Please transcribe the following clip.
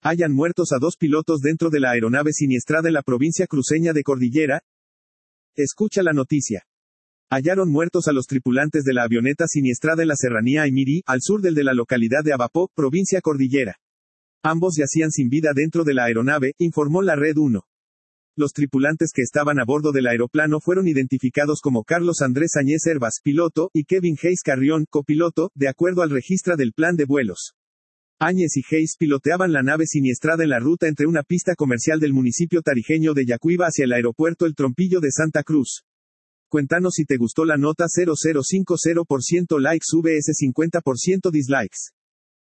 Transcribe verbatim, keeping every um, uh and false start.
Hayan muertos a dos pilotos dentro de la aeronave siniestrada en la provincia cruceña de Cordillera. Escucha la noticia. Hallaron muertos a los tripulantes de la avioneta siniestrada en la serranía Aymirí, al sur del de la localidad de Abapó, provincia Cordillera. Ambos yacían sin vida dentro de la aeronave, informó la Red uno. Los tripulantes que estaban a bordo del aeroplano fueron identificados como Carlos Andrés Añez Hervas, piloto, y Kevin Hayes Carrión, copiloto, de acuerdo al registro del plan de vuelos. Áñez y Hayes piloteaban la nave siniestrada en la ruta entre una pista comercial del municipio tarijeño de Yacuiba hacia el aeropuerto El Trompillo de Santa Cruz. Cuéntanos si te gustó la nota. Cero cero cinco cero por ciento likes vs cincuenta por ciento dislikes.